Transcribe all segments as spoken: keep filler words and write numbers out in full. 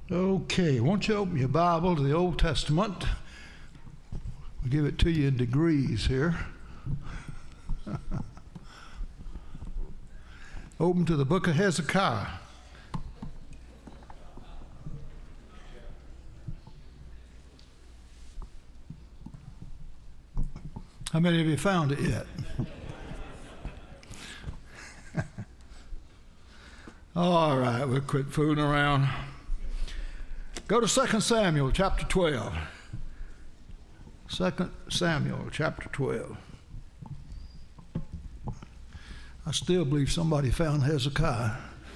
Okay, won't you open your Bible to the Old Testament? We'll give it to you in degrees here. Open to the book of Hezekiah. How many of you found it yet? All right, we'll quit fooling around. Go to Second Samuel chapter twelve. Second Samuel chapter twelve. I still believe somebody found Hezekiah.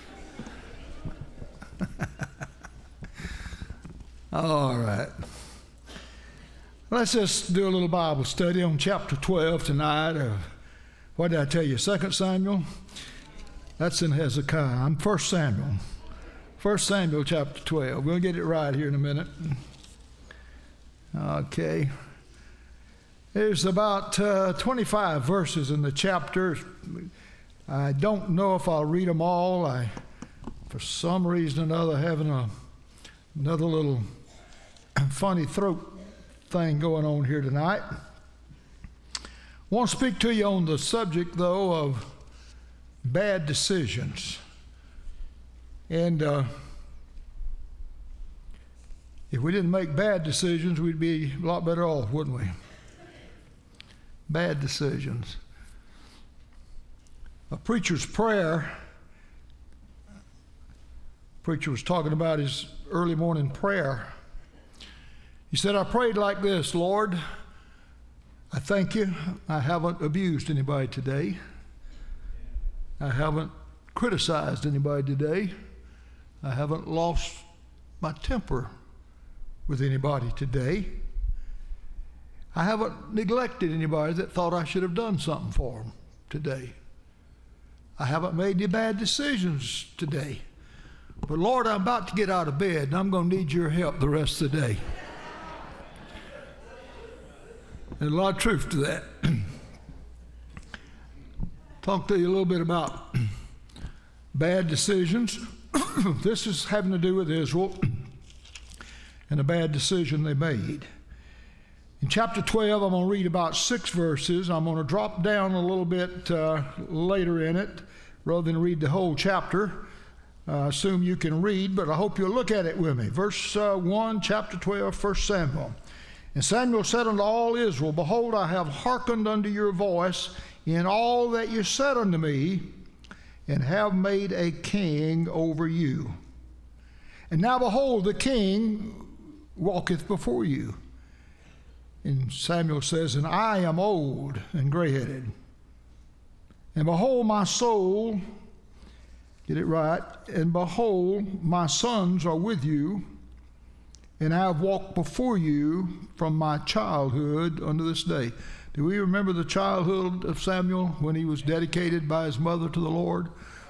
All right. Let's just do a little Bible study on chapter twelve tonight. Of, what did I tell you? Second Samuel? That's in Hezekiah. I'm First Samuel. First Samuel chapter twelve. We'll get it right here in a minute. Okay. There's about uh, twenty-five verses in the chapter. I don't know if I'll read them all. I, for some reason or another, having a, another little funny throat thing going on here tonight. I want to speak to you on the subject, though, of bad decisions. And uh, if we didn't make bad decisions, we'd be a lot better off, wouldn't we? Bad decisions. A preacher's prayer, the preacher was talking about his early morning prayer. He said, I prayed like this: Lord, I thank you. I haven't abused anybody today. I haven't criticized anybody today. I haven't lost my temper with anybody today. I haven't neglected anybody that thought I should have done something for them today. I haven't made any bad decisions today. But Lord, I'm about to get out of bed, and I'm going to need your help the rest of the day. There's a lot of truth to that. Talk to you a little bit about bad decisions. This is having to do with Israel and a bad decision they made. In chapter twelve, I'm going to read about six verses. I'm going to drop down a little bit uh, later in it rather than read the whole chapter. I uh, assume you can read, but I hope you'll look at it with me. Verse uh, one, chapter twelve, First Samuel. And Samuel said unto all Israel, Behold, I have hearkened unto your voice in all that you said unto me, and have made a king over you. And now behold, the king walketh before you. And Samuel says, And I am old and gray-headed. And behold, my soul, get it right, and behold, my sons are with you, and I have walked before you from my childhood unto this day. Do we remember the childhood of Samuel when he was dedicated by his mother to the Lord?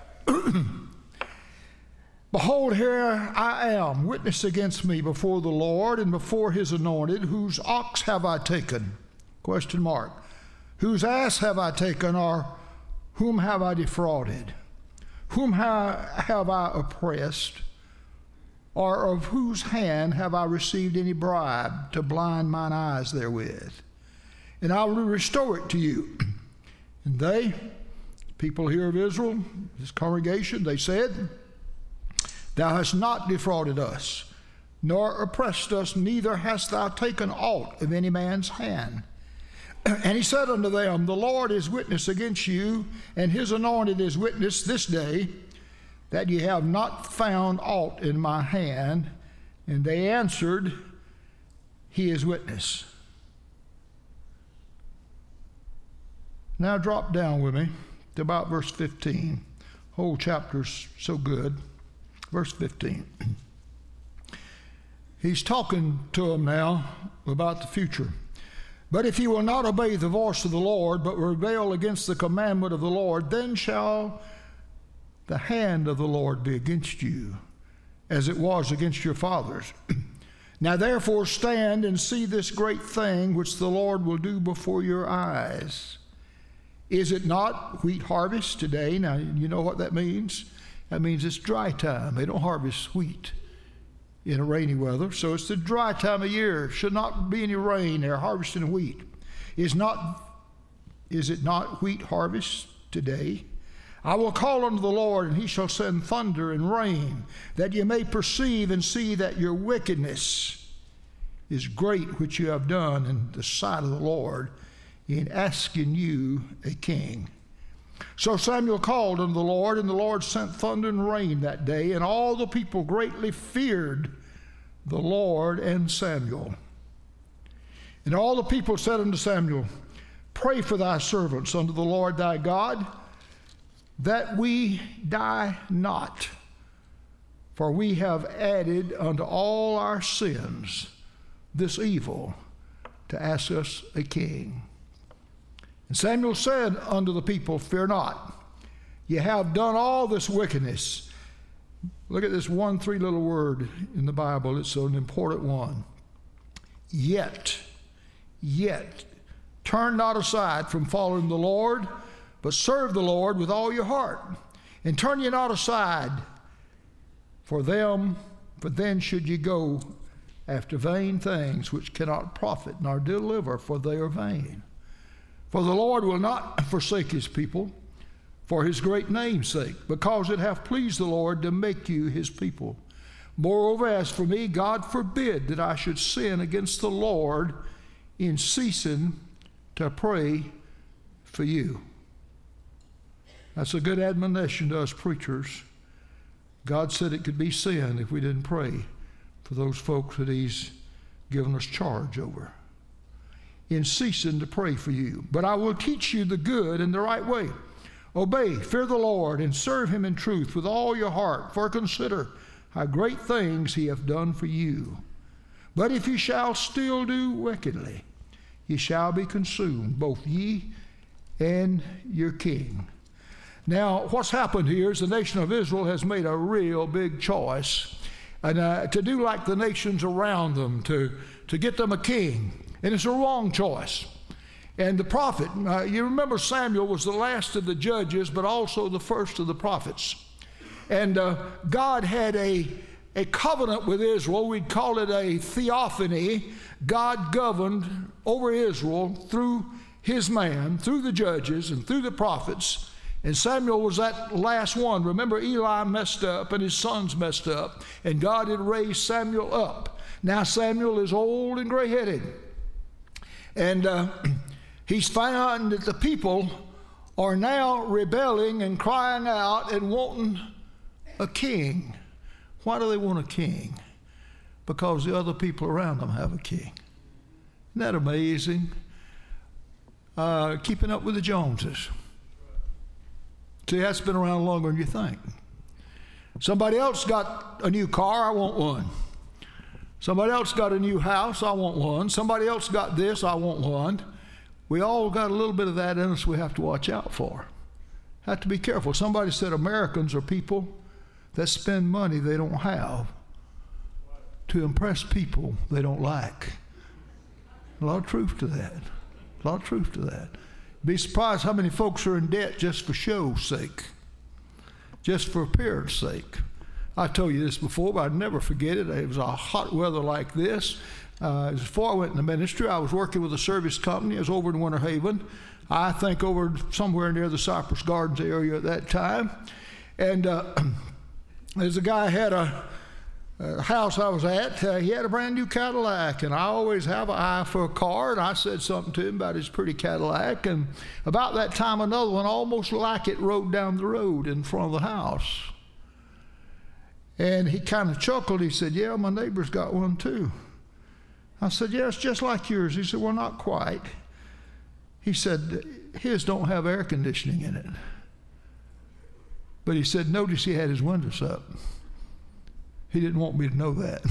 Behold, here I am, witness against me before the Lord and before his anointed. Whose ox have I taken? Question mark. Whose ass have I taken, or whom have I defrauded? Whom ha- have I oppressed? Or of whose hand have I received any bribe to blind mine eyes therewith? And I will restore it to you. And they, people here of Israel, this congregation, they said, Thou hast not defrauded us, nor oppressed us, neither hast thou taken aught of any man's hand. And he said unto them, The Lord is witness against you, and his anointed is witness this day, that ye have not found aught in my hand. And they answered, He is witness. Now drop down with me to about verse fifteen. Whole chapter's so good. Verse fifteen. He's talking to them now about the future. But if ye will not obey the voice of the Lord, but rebel against the commandment of the Lord, then shall the hand of the Lord be against you, as it was against your fathers. Now therefore stand and see this great thing which the Lord will do before your eyes. Is it not wheat harvest today? Now, you know what that means? That means it's dry time. They don't harvest wheat in a rainy weather. So it's the dry time of year. Should not be any rain. They're harvesting wheat. Is not, is it not wheat harvest today? I will call unto the Lord, and he shall send thunder and rain, that ye may perceive and see that your wickedness is great, which you have done in the sight of the Lord, in asking you a king. So Samuel called unto the Lord, and the Lord sent thunder and rain that day, and all the people greatly feared the Lord and Samuel. And all the people said unto Samuel, Pray for thy servants unto the Lord thy God, that we die not, for we have added unto all our sins this evil, to ask us a king. And Samuel said unto the people, Fear not, ye have done all this wickedness. Look at this one, three little word in the Bible. It's an important one. Yet, yet, turn not aside from following the Lord, but serve the Lord with all your heart. And turn ye not aside for them, for then should ye go after vain things which cannot profit nor deliver, for they are vain. For the Lord will not forsake his people for his great name's sake, because it hath pleased the Lord to make you his people. Moreover, as for me, God forbid that I should sin against the Lord in ceasing to pray for you. That's a good admonition to us preachers. God said it could be sin if we didn't pray for those folks that he's given us charge over. In ceasing to pray for you. But I will teach you the good and the right way. Obey, fear the Lord, and serve him in truth with all your heart, for consider how great things he hath done for you. But if you shall still do wickedly, ye shall be consumed, both ye and your king. Now, what's happened here is the nation of Israel has made a real big choice, and uh, to do like the nations around them, to, to get them a king. And it's a wrong choice. And the prophet, uh, you remember Samuel was the last of the judges, but also the first of the prophets. And uh, God had a, a covenant with Israel. We'd call it a theophany. God governed over Israel through his man, through the judges and through the prophets. And Samuel was that last one. Remember, Eli messed up and his sons messed up, and God had raised Samuel up. Now Samuel is old and gray-headed. And uh, he's found that the people are now rebelling and crying out and wanting a king. Why do they want a king? Because the other people around them have a king. Isn't that amazing? Uh, keeping up with the Joneses. See, that's been around longer than you think. Somebody else got a new car, I want one. Somebody else got a new house, I want one. Somebody else got this, I want one. We all got a little bit of that in us we have to watch out for. Have to be careful. Somebody said Americans are people that spend money they don't have to impress people they don't like. A lot of truth to that. A lot of truth to that. Be surprised how many folks are in debt just for show's sake, just for appearance sake. I told you this before, but I'd never forget it. It was a hot weather like this. Uh, before I went into ministry, I was working with a service company. I was over in Winter Haven. I think over somewhere near the Cypress Gardens area at that time. And uh, there's a guy had a, a house I was at. Uh, he had a brand new Cadillac, and I always have an eye for a car. And I said something to him about his pretty Cadillac. And about that time, another one almost like it rode down the road in front of the house. And he kind of chuckled. He said, yeah, my neighbor's got one too. I said, yeah, it's just like yours. He said, well, not quite. He said, his don't have air conditioning in it. But he said, notice he had his windows up. He didn't want me to know that.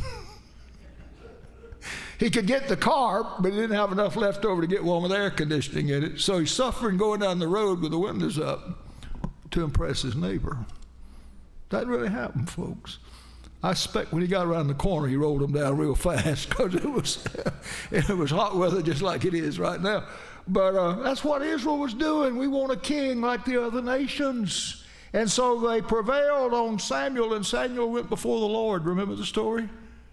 He could get the car, but he didn't have enough left over to get one with air conditioning in it. So he's suffering going down the road with the windows up to impress his neighbor. That really happened, folks. I suspect when he got around the corner, he rolled them down real fast because it was it was hot weather just like it is right now. But uh, that's what Israel was doing. We want a king like the other nations. And so they prevailed on Samuel, and Samuel went before the Lord. Remember the story?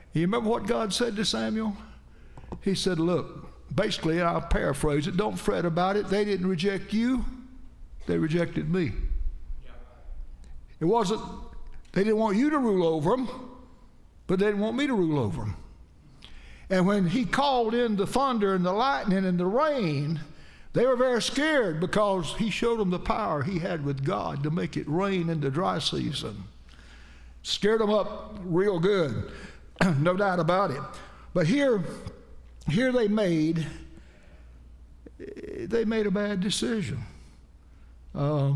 You remember what God said to Samuel? He said, look, basically, I'll paraphrase it, don't fret about it. They didn't reject you. They rejected me. It wasn't, they didn't want you to rule over them, but they didn't want me to rule over them. And when he called in the thunder and the lightning and the rain, they were very scared because he showed them the power he had with God to make it rain in the dry season. Scared them up real good, no doubt about it. But here, here they made, they made a bad decision. Uh,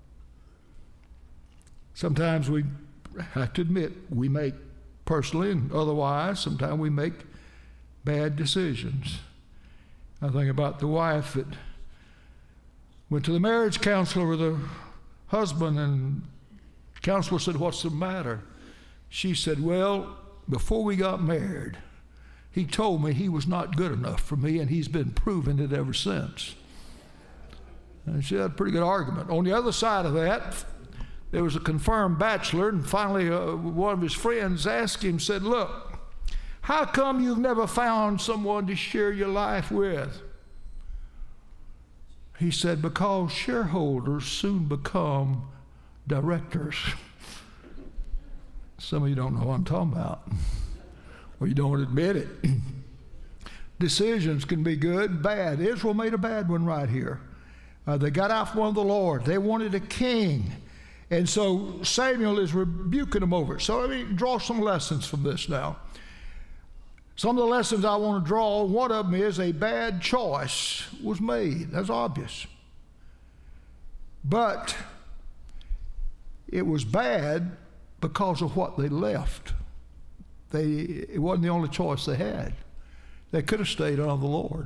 sometimes we have to admit we make personally and otherwise, sometimes we make bad decisions. I think about the wife that went to the marriage counselor with her husband, and the counselor said, what's the matter? She said, well, before we got married, he told me he was not good enough for me, and he's been proving it ever since. And she had a pretty good argument. On the other side of that, there was a confirmed bachelor, and finally uh, one of his friends asked him, said, look, how come you've never found someone to share your life with? He said, because shareholders soon become directors. Some of you don't know what I'm talking about, or you don't admit it. Decisions can be good and bad. Israel made a bad one right here. Uh, they got out from under the Lord. They wanted a king. And so Samuel is rebuking them over it. So let me draw some lessons from this now. Some of the lessons I want to draw, one of them is a bad choice was made. That's obvious. But it was bad because of what they left. They, it wasn't the only choice they had. They could have stayed on the Lord.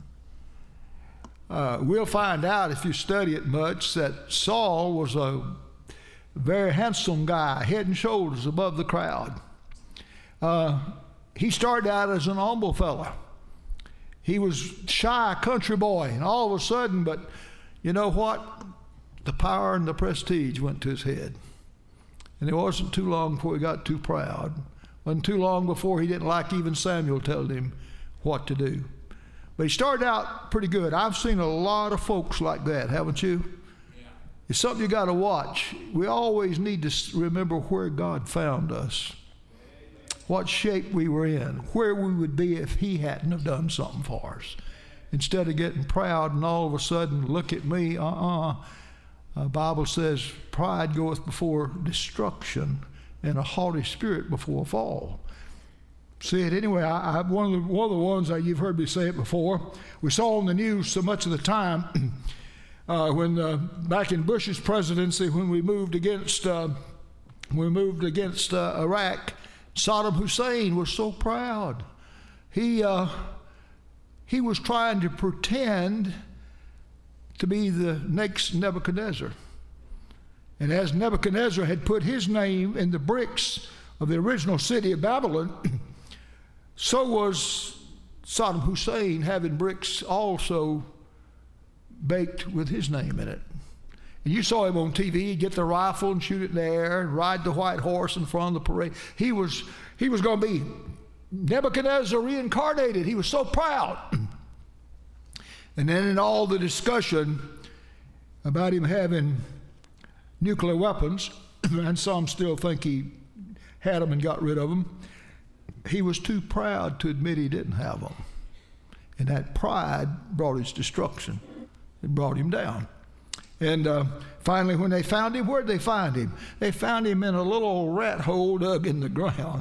Uh, we'll find out if you study it much that Saul was a very handsome guy, head and shoulders above the crowd. Uh, he started out as an humble fella. He was shy country boy, and all of a sudden, but you know what? The power and the prestige went to his head. And it wasn't too long before he got too proud. It wasn't too long before he didn't like even Samuel telling him what to do. But he started out pretty good. I've seen a lot of folks like that, haven't you? Yeah. It's something you got to watch. We always need to remember where God found us, what shape we were in, where we would be if he hadn't have done something for us. Instead of getting proud and all of a sudden, look at me, uh-uh. The Bible says, pride goeth before destruction and a haughty spirit before a fall. See it anyway. I, I, one, of the, one of the ones that you've heard me say it before, we saw on the news so much of the time uh, when uh, back in Bush's presidency, when we moved against uh, we moved against uh, Iraq, Saddam Hussein was so proud. He uh, he was trying to pretend to be the next Nebuchadnezzar. And as Nebuchadnezzar had put his name in the bricks of the original city of Babylon, so was Saddam Hussein having bricks also baked with his name in it. And you saw him on T V, he'd get the rifle and shoot it in the air and ride the white horse in front of the parade. He was, he was going to be Nebuchadnezzar reincarnated. He was so proud. And then in all the discussion about him having nuclear weapons, and some still think he had them and got rid of them, he was too proud to admit he didn't have them. And that pride brought his destruction. It brought him down. And uh, finally, when they found him, where'd they find him? They found him in a little old rat hole dug in the ground.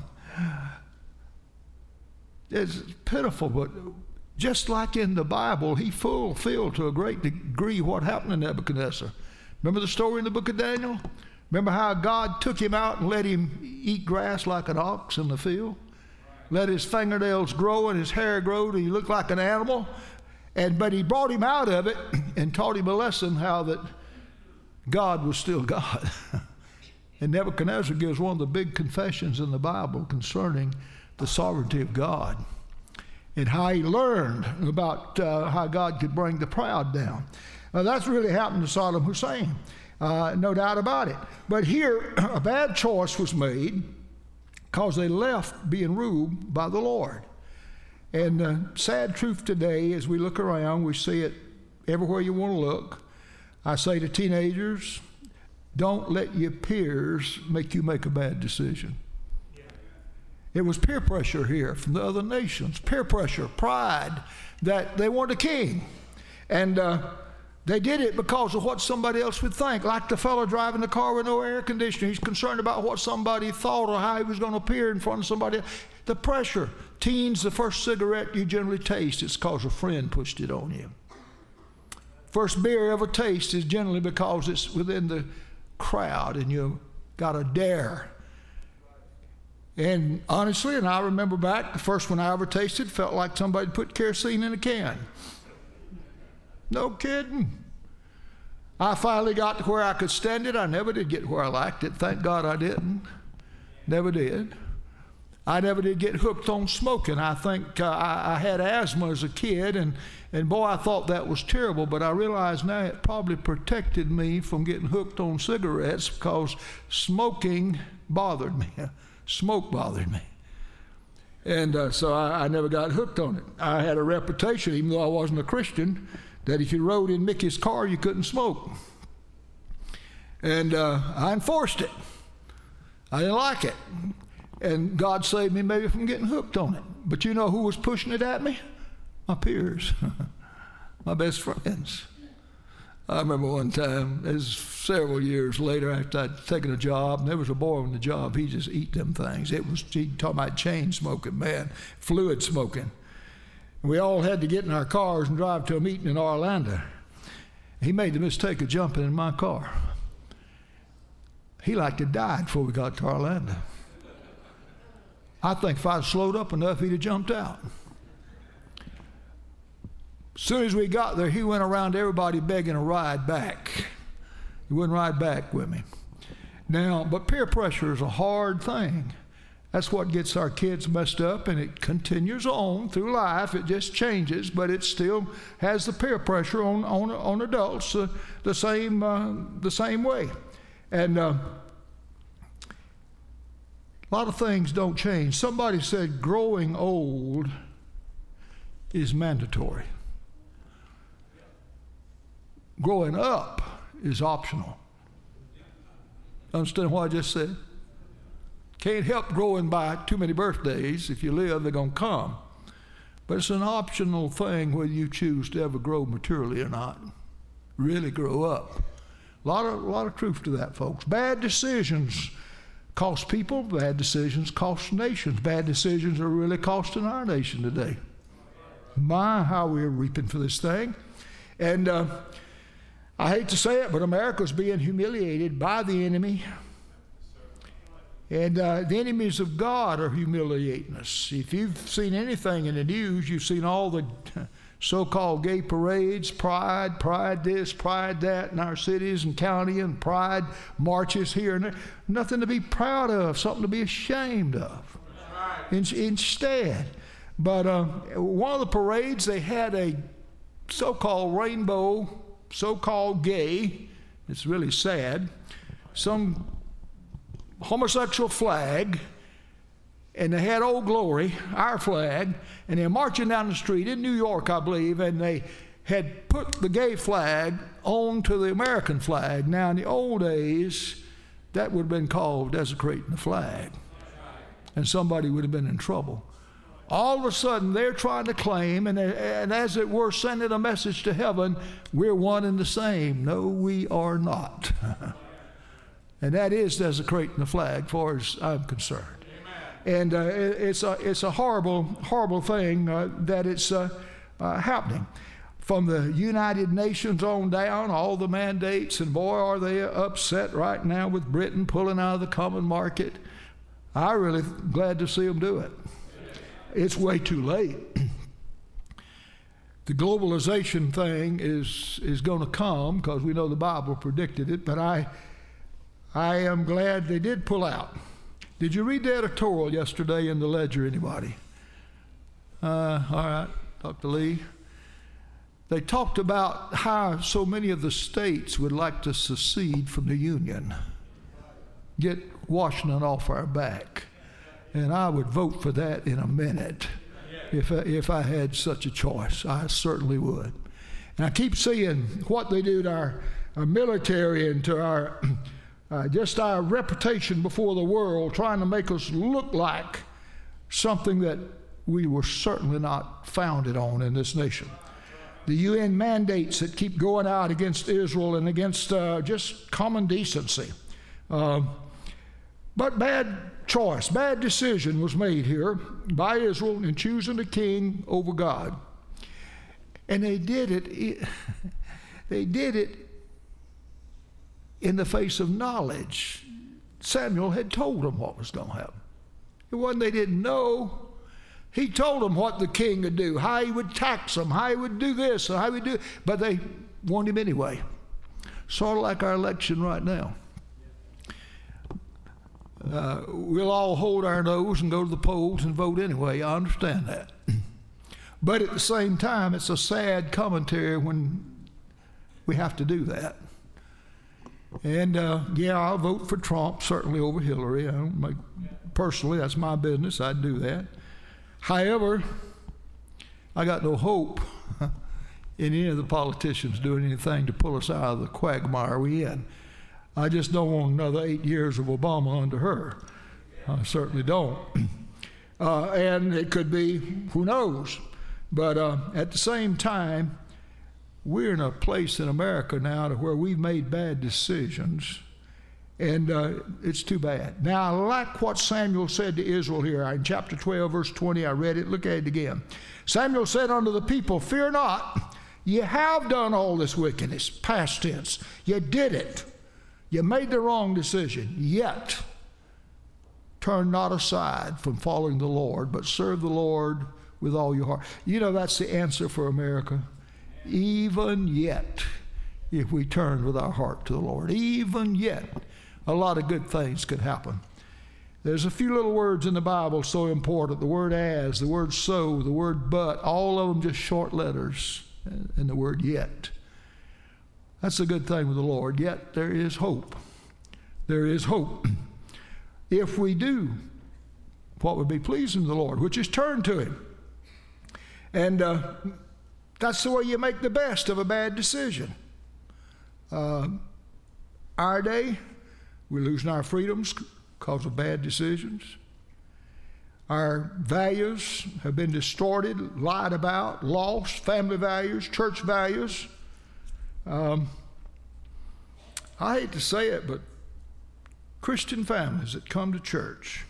It's pitiful, but just like in the Bible, he fulfilled to a great degree what happened to Nebuchadnezzar. Remember the story in the book of Daniel? Remember how God took him out and let him eat grass like an ox in the field? Let his fingernails grow and his hair grow till he looked like an animal. And but he brought him out of it and taught him a lesson how that God was still God. And Nebuchadnezzar gives one of the big confessions in the Bible concerning the sovereignty of God and how he learned about uh, how God could bring the proud down. Now, that's really happened to Saddam Hussein, uh, no doubt about it. But here, a bad choice was made. because they left being ruled by the Lord. And the sad truth today, as we look around, we see it everywhere you want to look. I say to teenagers, don't let your peers make you make a bad decision. It was peer pressure here from the other nations, peer pressure, pride, that they wanted a king. And uh, they did it because of what somebody else would think. Like the fellow driving the car with no air conditioning. He's concerned about what somebody thought or how he was going to appear in front of somebody else. The pressure. Teens, the first cigarette you generally taste, it's because a friend pushed it on you. First beer you ever taste is generally because it's within the crowd and you got a dare. And honestly, and I remember back, the first one I ever tasted felt like somebody put kerosene in a can. No kidding. I finally got to where I could stand it. I never did get where I liked it. Thank God I didn't. Never did. I never did get hooked on smoking. I think uh, I, I had asthma as a kid, and, and boy, I thought that was terrible, but I realize now it probably protected me from getting hooked on cigarettes because smoking bothered me. Smoke bothered me. And uh, so I, I never got hooked on it. I had a reputation, even though I wasn't a Christian, that if you rode in Mickey's car, you couldn't smoke. And uh, I enforced it. I didn't like it. And God saved me maybe from getting hooked on it. But you know who was pushing it at me? My peers, my best friends. I remember one time, it was several years later after I'd taken a job, and there was a boy on the job, he just eat them things. It was, he talking about chain smoking, man, fluid smoking. And we all had to get in our cars and drive to a meeting in Orlando. He made the mistake of jumping in my car. He like to die before we got to Orlando. I think if I'd slowed up enough, he'd have jumped out. As soon as we got there, he went around everybody begging a ride back. He wouldn't ride back with me. Now, but peer pressure is a hard thing. That's what gets our kids messed up, and it continues on through life. It just changes, but it still has the peer pressure on on, on adults uh, the same uh, the same way. And uh, a lot of things don't change. Somebody said growing old is mandatory. Growing up is optional. Understand what I just said? Can't help growing by too many birthdays. If you live, they're going to come. But it's an optional thing whether you choose to ever grow maturely or not. Really grow up. A lot of, a lot of truth to that, folks. Bad decisions cost people. Bad decisions cost nations. Bad decisions are really costing our nation today. My, how we're reaping for this thing. And uh, I hate to say it, but America's being humiliated by the enemy. And uh, the enemies of God are humiliating us. If you've seen anything in the news, you've seen all the so-called gay parades, pride, pride this, pride that in our cities and county, and pride marches here and there. Nothing to be proud of, something to be ashamed of. In, instead, but uh, one of the parades, they had a so-called rainbow, so-called gay, it's really sad, some homosexual flag, and they had Old Glory, our flag, and they're marching down the street in New York, I believe, and they had put the gay flag onto the American flag. Now, in the old days, that would have been called desecrating the flag, and somebody would have been in trouble. All of a sudden, they're trying to claim, and, and as it were, sending a message to heaven, we're one and the same. No, we are not. And that is desecrating the flag, as far as I'm concerned. Amen. And uh, it, it's, a, it's a horrible, horrible thing uh, that it's uh, uh, happening. From the United Nations on down, all the mandates, and boy, are they upset right now with Britain pulling out of the common market. I'm really glad to see them do it. It's way too late. The globalization thing is is going to come because we know the Bible predicted it, but I I am glad they did pull out. Did you read the editorial yesterday in the Ledger, anybody? Uh, all right, Doctor Lee. They talked about how so many of the states would like to secede from the Union, get Washington off our back. And I would vote for that in a minute if I, if I had such a choice. I certainly would. And I keep seeing what they do to our, our military and to our uh, just our reputation before the world, trying to make us look like something that we were certainly not founded on in this nation. The U N mandates that keep going out against Israel and against uh, just common decency. Uh, but bad choice, bad decision was made here by Israel in choosing a king over God. And they did it, they did it in the face of knowledge. Samuel had told them what was going to happen. It wasn't they didn't know. He told them what the king would do, how he would tax them, how he would do this, and how he would do it. But they want him anyway. Sort of like our election right now. Uh, we'll all hold our nose and go to the polls and vote anyway. I understand that. But at the same time, it's a sad commentary when we have to do that. And uh, yeah, I'll vote for Trump, certainly over Hillary. I don't make, personally, that's my business. I'd do that. However, I got no hope in any of the politicians doing anything to pull us out of the quagmire we in. I just don't want another eight years of Obama under her. I certainly don't. Uh, and it could be, who knows? But uh, at the same time, we're in a place in America now to where we've made bad decisions, and uh, it's too bad. Now, I like what Samuel said to Israel here. In chapter twelve, verse twenty, I read it. Look at it again. Samuel said unto the people, fear not, ye have done all this wickedness, past tense. You did it. You made the wrong decision. Yet, turn not aside from following the Lord, but serve the Lord with all your heart. You know, that's the answer for America. Even yet, if we turn with our heart to the Lord, even yet, a lot of good things could happen. There's a few little words in the Bible so important. The word as, the word so, the word but, all of them just short letters, and the word yet. That's a good thing with the Lord. Yet there is hope. There is hope. If we do what would be pleasing to the Lord, which is turn to Him. And uh, that's the way you make the best of a bad decision. Uh, our day, we're losing our freedoms because of bad decisions. Our values have been distorted, lied about, lost, family values, church values. Um, I hate to say it, but Christian families that come to church,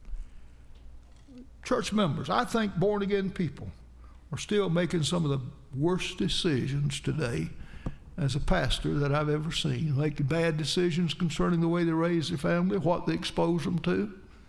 church members, I think born-again people, are still making some of the worst decisions today as a pastor that I've ever seen, making bad decisions concerning the way they raise their family, what they expose them to.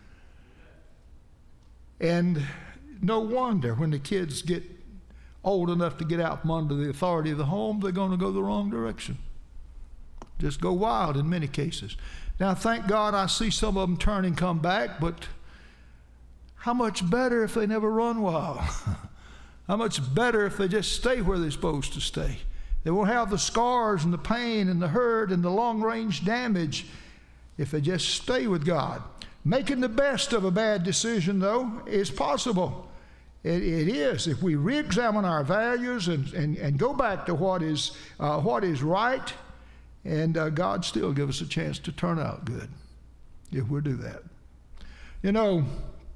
And no wonder when the kids get old enough to get out from under the authority of the home, they're going to go the wrong direction. Just go wild in many cases. Now, thank God I see some of them turn and come back, but how much better if they never run wild? How much better if they just stay where they're supposed to stay? They won't have the scars and the pain and the hurt and the long-range damage if they just stay with God. Making the best of a bad decision, though, is possible. It, it is. If we re-examine our values and, and, and go back to what is, uh, what is right, and uh, God still give us a chance to turn out good if we'll do that. You know,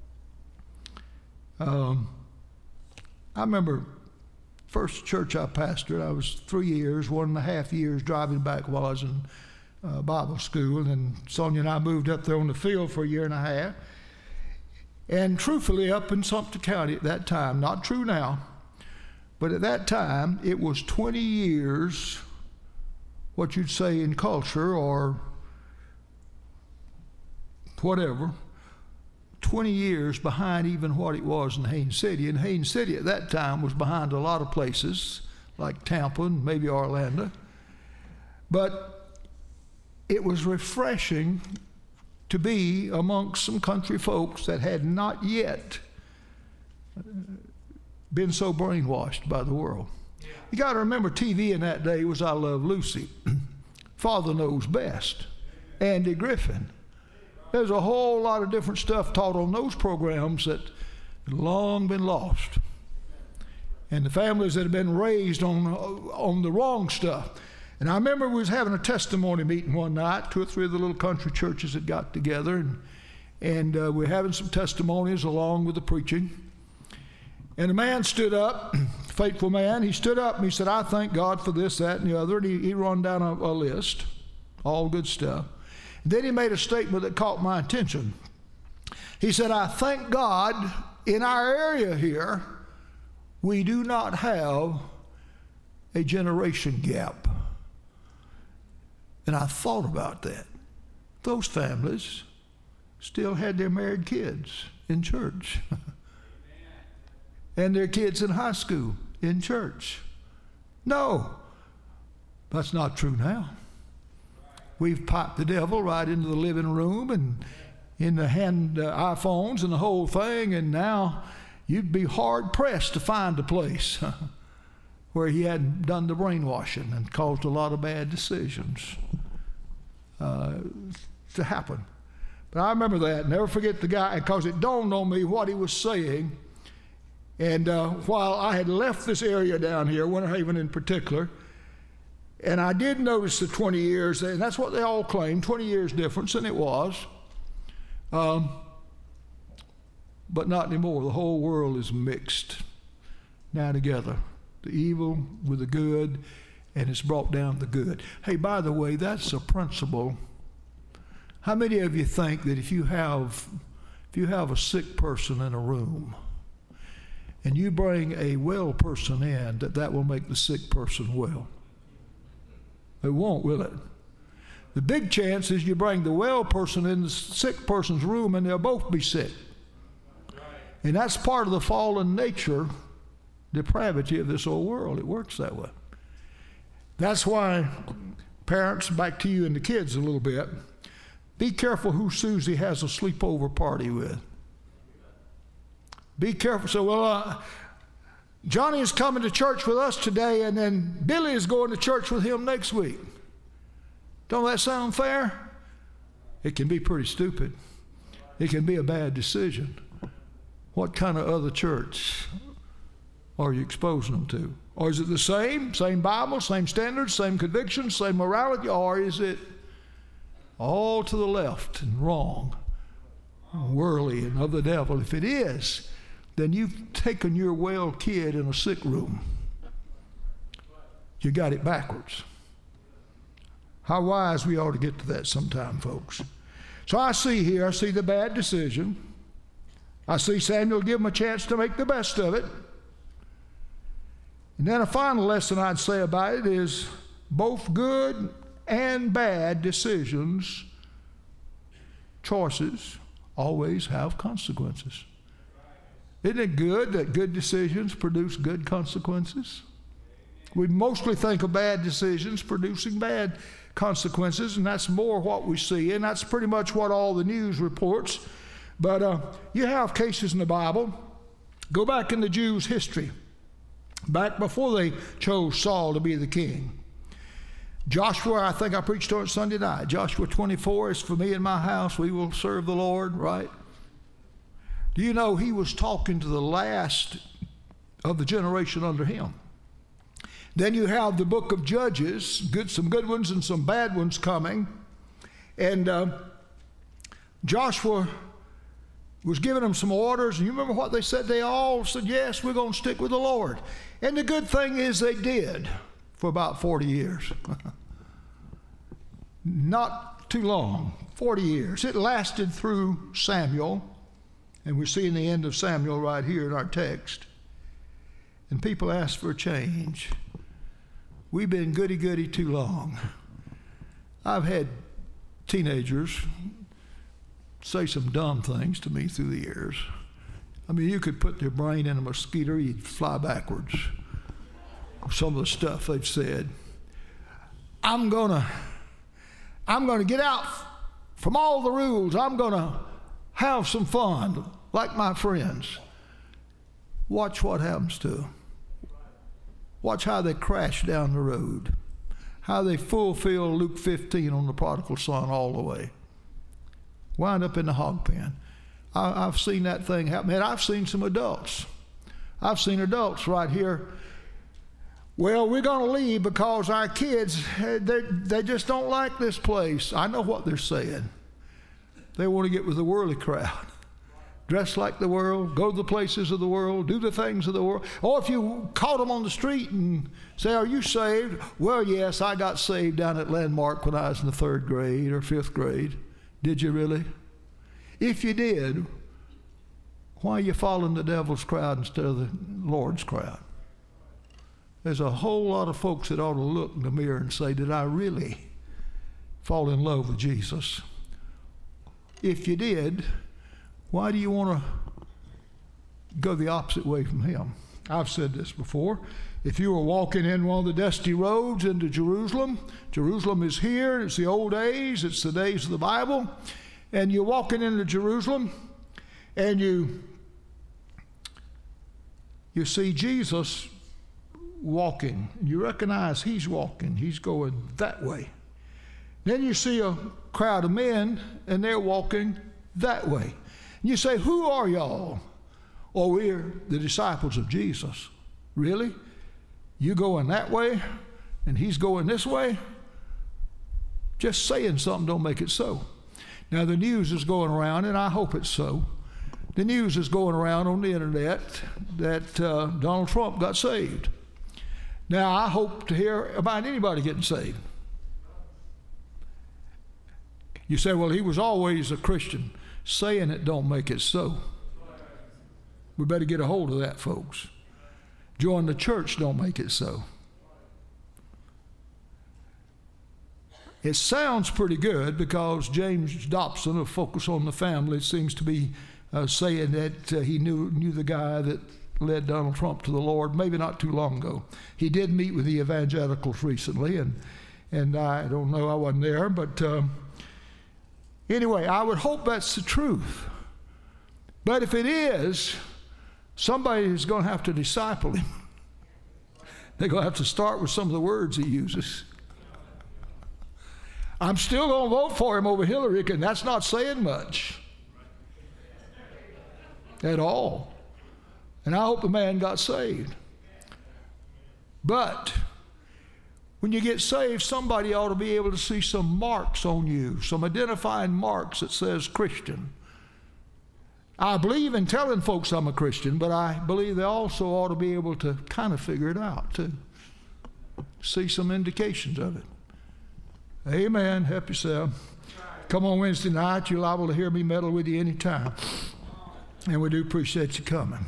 um, I remember first church I pastored, I was three years, one and a half years driving back while I was in uh, Bible school, and Sonia and I moved up there on the field for a year and a half. And truthfully, up in Sumter County at that time, not true now, but at that time, it was twenty years, what you'd say in culture or whatever, twenty years behind even what it was in Haines City. And Haines City at that time was behind a lot of places, like Tampa and maybe Orlando. But it was refreshing to be amongst some country folks that had not yet been so brainwashed by the world. You got to remember, T V in that day was I Love Lucy, Father Knows Best, Andy Griffin. There's a whole lot of different stuff taught on those programs that have long been lost. And the families that have been raised on, on the wrong stuff. And I remember we was having a testimony meeting one night. Two or three of the little country churches had got together, and, and uh, we were having some testimonies along with the preaching. And a man stood up, faithful man, he stood up and he said, I thank God for this, that, and the other. And he, he run down a, a list, all good stuff. And then he made a statement that caught my attention. He said, I thank God in our area here, we do not have a generation gap. And I thought about that. Those families still had their married kids in church. And their kids in high school in church. No, that's not true now. We've piped the devil right into the living room and in the hand uh, iPhones and the whole thing, and now you'd be hard pressed to find a place where he hadn't done the brainwashing and caused a lot of bad decisions uh, to happen. But I remember that. Never forget the guy, because it dawned on me what he was saying. And uh, while I had left this area down here, Winter Haven in particular, and I did notice the twenty years, and that's what they all claim, twenty years difference, and it was. Um, but not anymore. The whole world is mixed now together. The evil with the good, and it's brought down the good. Hey, by the way, that's a principle. How many of you think that if you have, if you have a sick person in a room, and you bring a well person in, that that will make the sick person well? It won't, will it? The big chance is you bring the well person in the sick person's room and they'll both be sick. And that's part of the fallen nature, depravity of this old world. It works that way. That's why, parents, back to you and the kids a little bit, be careful who Susie has a sleepover party with. Be careful. So, well, uh, Johnny is coming to church with us today, and then Billy is going to church with him next week. Don't that sound fair? It can be pretty stupid. It can be a bad decision. What kind of other church are you exposing them to? Or is it the same? Same Bible, same standards, same convictions, same morality? Or is it all to the left and wrong, worldly and of the devil? If it is, then you've taken your well kid in a sick room. You got it backwards. How wise we ought to get to that sometime, folks. So I see here, I see the bad decision. I see Samuel give him a chance to make the best of it. And then a final lesson I'd say about it is both good and bad decisions, choices, always have consequences. Isn't it good that good decisions produce good consequences? We mostly think of bad decisions producing bad consequences, and that's more what we see, and that's pretty much what all the news reports. But uh, you have cases in the Bible. Go back in the Jews' history, back before they chose Saul to be the king. Joshua, I think I preached on it Sunday night. Joshua twenty-four is for me and my house, we will serve the Lord, right? Do you know he was talking to the last of the generation under him? Then you have the book of Judges, good, some good ones and some bad ones coming. And uh, Joshua was giving them some orders. And you remember what they said? They all said, yes, we're going to stick with the Lord. And the good thing is they did for about forty years. Not too long, forty years. It lasted through Samuel. And we're seeing the end of Samuel right here in our text. And people ask for a change. We've been goody-goody too long. I've had teenagers say some dumb things to me through the years. I mean, you could put their brain in a mosquito, you'd fly backwards. Some of the stuff they've said. I'm gonna, I'm gonna get out from all the rules. I'm gonna have some fun, like my friends. Watch what happens to them. Watch how they crash down the road. How they fulfill Luke fifteen on the prodigal son all the way. wind up in the hog pen. I, I've seen that thing happen. And I've seen some adults. I've seen adults right here. Well, we're going to leave because our kids, they they just don't like this place. I know what they're saying. They want to get with the worldly crowd. Dress like the world, go to the places of the world, do the things of the world. Or if you caught them on the street and say, are you saved? Well, yes, I got saved down at Landmark when I was in the third grade or fifth grade. Did you really? If you did, why are you following the devil's crowd instead of the Lord's crowd? There's a whole lot of folks that ought to look in the mirror and say, did I really fall in love with Jesus? If you did, why do you want to go the opposite way from him? I've said this before. If you were walking in one of the dusty roads into Jerusalem, Jerusalem is here, it's the old days, it's the days of the Bible, and you're walking into Jerusalem, and you, you see Jesus walking. You recognize he's walking, he's going that way. Then you see a crowd of men, and they're walking that way. And you say, who are y'all? Oh, we're the disciples of Jesus. Really? You going that way, and he's going this way? Just saying something don't make it so. Now, the news is going around, and I hope it's so. The news is going around on the internet that uh, Donald Trump got saved. Now, I hope to hear about anybody getting saved. You say, well, he was always a Christian. Saying it don't make it so. We better get a hold of that, folks. Join the church don't make it so. It sounds pretty good because James Dobson of Focus on the Family seems to be uh, saying that uh, he knew knew the guy that led Donald Trump to the Lord, maybe not too long ago. He did meet with the evangelicals recently, and and I don't know, I wasn't there, but um, anyway, I would hope that's the truth. But if it is, somebody is going to have to disciple him. They're going to have to start with some of the words he uses. I'm still going to vote for him over Hillary, and that's not saying much at all. And I hope the man got saved. But when you get saved, somebody ought to be able to see some marks on you, some identifying marks that says Christian. I believe in telling folks I'm a Christian, but I believe they also ought to be able to kind of figure it out too. See some indications of it. Amen. Help yourself. Come on Wednesday night. You're liable to hear me meddle with you anytime. And we do appreciate you coming.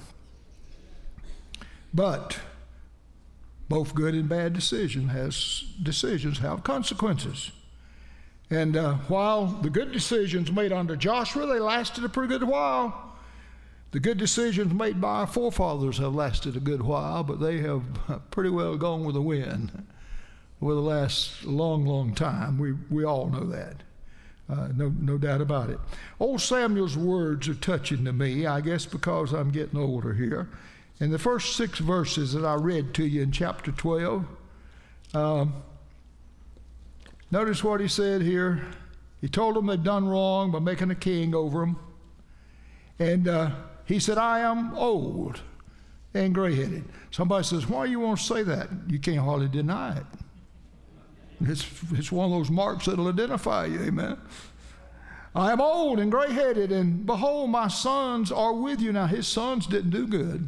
But both good and bad decision has decisions have consequences. And uh, while the good decisions made under Joshua, they lasted a pretty good while. The good decisions made by our forefathers have lasted a good while, but they have pretty well gone with the wind for the last long, long time. We we all know that. Uh, no, no doubt about it. Old Samuel's words are touching to me, I guess because I'm getting older here. In the first six verses that I read to you in chapter twelve, um, notice what he said here. He told them they'd done wrong by making a king over them. And uh, he said, I am old and gray-headed. Somebody says, why do you want to say that? You can't hardly deny it. It's, it's one of those marks that'll identify you, amen. I am old and gray-headed, and behold, my sons are with you. Now, his sons didn't do good.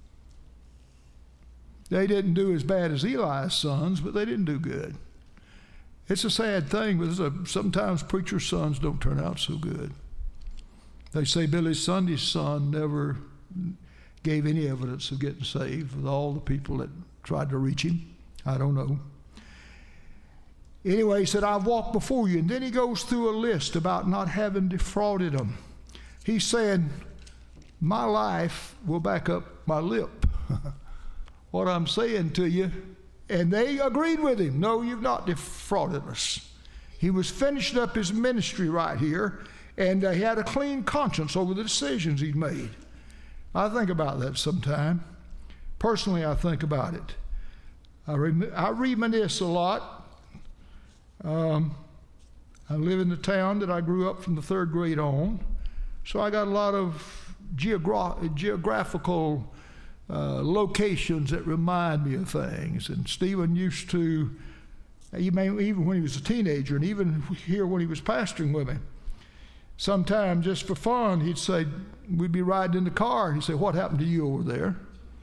They didn't do as bad as Eli's sons, but they didn't do good. It's a sad thing, but a, sometimes preachers' sons don't turn out so good. They say Billy Sunday's son never gave any evidence of getting saved with all the people that tried to reach him. I don't know. Anyway, he said, I've walked before you. And then he goes through a list about not having defrauded them. He's saying, my life will back up my lip. What I'm saying to you. And they agreed with him. No, you've not defrauded us. He was finishing up his ministry right here, and uh, he had a clean conscience over the decisions he'd made. I think about that sometime. Personally, I think about it. I, rem- I reminisce a lot. Um, I live in the town that I grew up from the third grade on, so I got a lot of geogra- geographical uh, locations that remind me of things. And Stephen used to, even when he was a teenager, and even here when he was pastoring with me, sometimes just for fun, he'd say, we'd be riding in the car, and he'd say, what happened to you over there?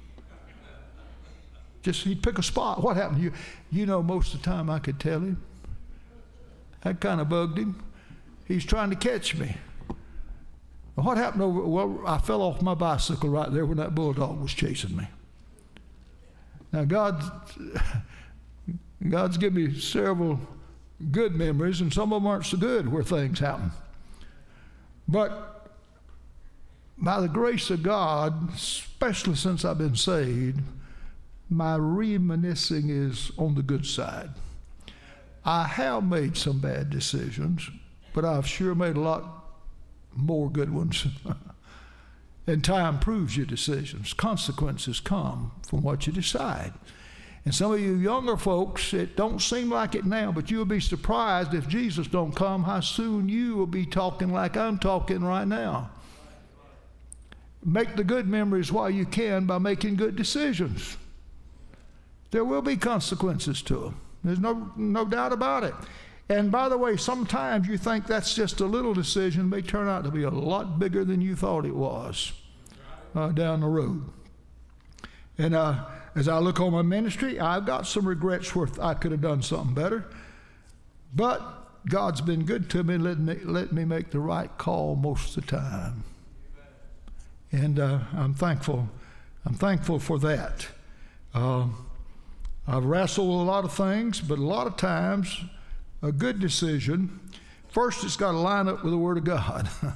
Just, he'd pick a spot. What happened to you? You know, most of the time I could tell him. That kind of bugged him. He's trying to catch me. What happened over, well, I fell off my bicycle right there when that bulldog was chasing me. Now, God, God's given me several good memories, and some of them aren't so good where things happen. But by the grace of God, especially since I've been saved, my reminiscing is on the good side. I have made some bad decisions, but I've sure made a lot more good ones. And time proves your decisions. Consequences come from what you decide. And some of you younger folks, it don't seem like it now, but you'll be surprised if Jesus don't come, how soon you will be talking like I'm talking right now. Make the good memories while you can by making good decisions. There will be consequences to them. There's no, no doubt about it. And by the way, sometimes you think that's just a little decision. It may turn out to be a lot bigger than you thought it was uh, down the road. And uh, as I look on my ministry, I've got some regrets where I could have done something better. But God's been good to me and let me, let me make the right call most of the time. And uh, I'm thankful. I'm thankful for that. Uh, I've wrestled with a lot of things, but a lot of times a good decision, first it's got to line up with the Word of God. Right.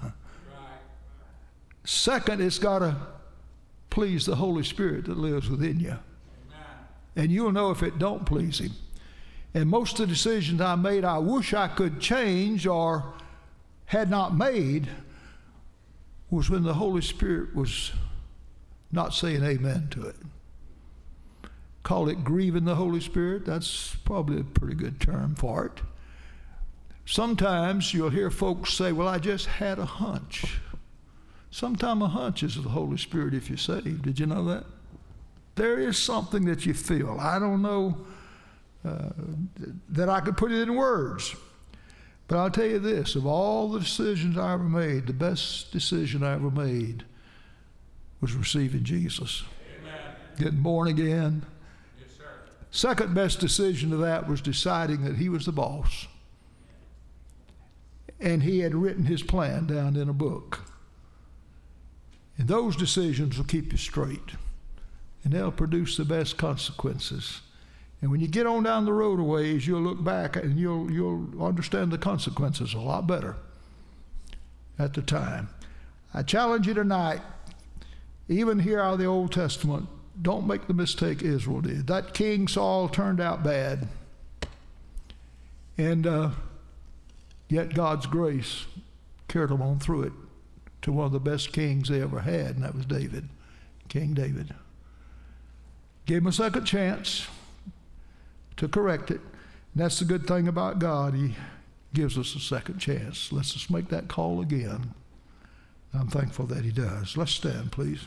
Second, it's got to please the Holy Spirit that lives within you. Amen. And you'll know if it don't please Him. And most of the decisions I made, I wish I could change or had not made, was when the Holy Spirit was not saying amen to it. Call it grieving the Holy Spirit. That's probably a pretty good term for it. Sometimes you'll hear folks say, well, I just had a hunch. Sometimes a hunch is the Holy Spirit if you're saved. Did you know that? There is something that you feel. I don't know uh, that I could put it in words. But I'll tell you this, of all the decisions I ever made, the best decision I ever made was receiving Jesus. Amen. Getting born again. Second best decision to that was deciding that He was the boss. And He had written His plan down in a book. And those decisions will keep you straight. And they'll produce the best consequences. And when you get on down the road a ways, you'll look back and you'll, you'll understand the consequences a lot better at the time. I challenge you tonight, even here out of the Old Testament, don't make the mistake Israel did. That King Saul turned out bad. And uh, yet God's grace carried them on through it to one of the best kings they ever had, and that was David, King David. Gave him a second chance to correct it. And that's the good thing about God. He gives us a second chance. Let's just make that call again. I'm thankful that He does. Let's stand, please.